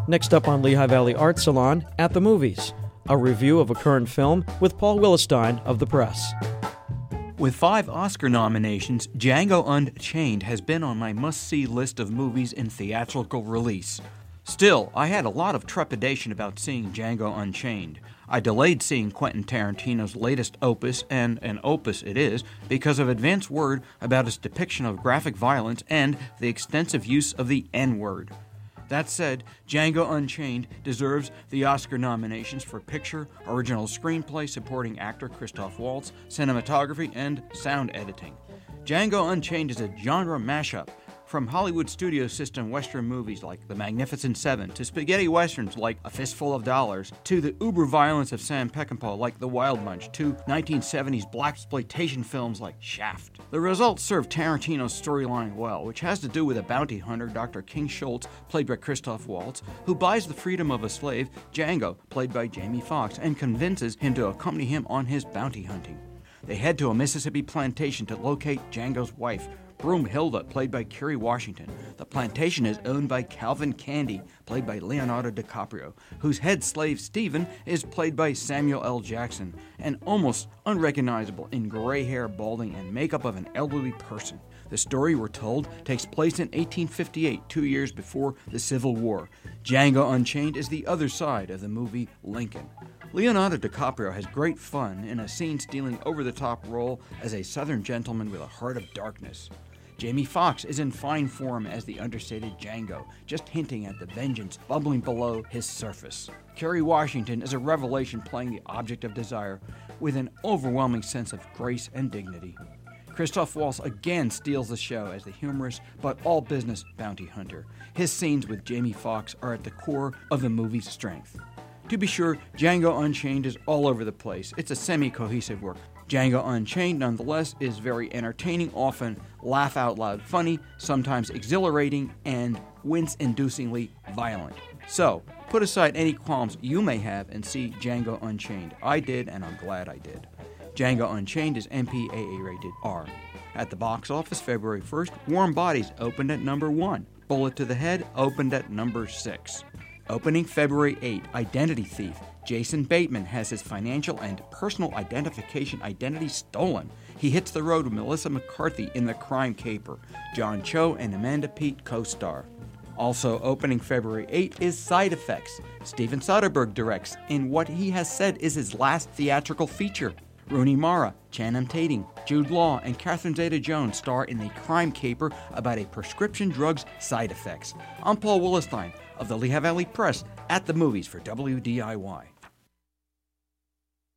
Next up on Lehigh Valley Art Salon, At the Movies, a review of a current film with Paul Willestein of The Press. With 5 Oscar nominations, Django Unchained has been on my must-see list of movies in theatrical release. Still, I had a lot of trepidation about seeing Django Unchained. I delayed seeing Quentin Tarantino's latest opus, and an opus it is, because of advance word about its depiction of graphic violence and the extensive use of the N-word. That said, Django Unchained deserves the Oscar nominations for Picture, Original Screenplay, Supporting Actor Christoph Waltz, Cinematography, and Sound Editing. Django Unchained is a genre mashup, from Hollywood studio system Western movies like The Magnificent Seven, to spaghetti westerns like A Fistful of Dollars, to the uber violence of Sam Peckinpah like The Wild Bunch, to 1970s blaxploitation films like Shaft. The results serve Tarantino's storyline well, which has to do with a bounty hunter, Dr. King Schultz, played by Christoph Waltz, who buys the freedom of a slave, Django, played by Jamie Foxx, and convinces him to accompany him on his bounty hunting. They head to a Mississippi plantation to locate Django's wife, Broomhilda, played by Kerry Washington. The plantation is owned by Calvin Candy, played by Leonardo DiCaprio, whose head slave Stephen is played by Samuel L. Jackson, and almost unrecognizable in gray hair, balding, and makeup of an elderly person. The story, we're told, takes place in 1858, 2 years before the Civil War. Django Unchained is the other side of the movie Lincoln. Leonardo DiCaprio has great fun in a scene-stealing, over-the-top role as a Southern gentleman with a heart of darkness. Jamie Foxx is in fine form as the understated Django, just hinting at the vengeance bubbling below his surface. Kerry Washington is a revelation playing the object of desire with an overwhelming sense of grace and dignity. Christoph Waltz again steals the show as the humorous but all-business bounty hunter. His scenes with Jamie Foxx are at the core of the movie's strength. To be sure, Django Unchained is all over the place. It's a semi-cohesive work. Django Unchained, nonetheless, is very entertaining, often laugh-out-loud funny, sometimes exhilarating, and wince-inducingly violent. So, put aside any qualms you may have and see Django Unchained. I did, and I'm glad I did. Django Unchained is MPAA rated R. At the box office February 1st, Warm Bodies opened at number 1. Bullet to the Head opened at number 6. Opening February 8, Identity Thief. Jason Bateman has his financial and personal identification identity stolen. He hits the road with Melissa McCarthy in The Crime Caper. John Cho and Amanda Peet co-star. Also opening February 8 is Side Effects. Steven Soderbergh directs in what he has said is his last theatrical feature. Rooney Mara, Channing Tatum, Jude Law, and Catherine Zeta-Jones star in The Crime Caper about a prescription drug's side effects. I'm Paul Willestein of the Lehigh Valley Press, at the movies for WDIY.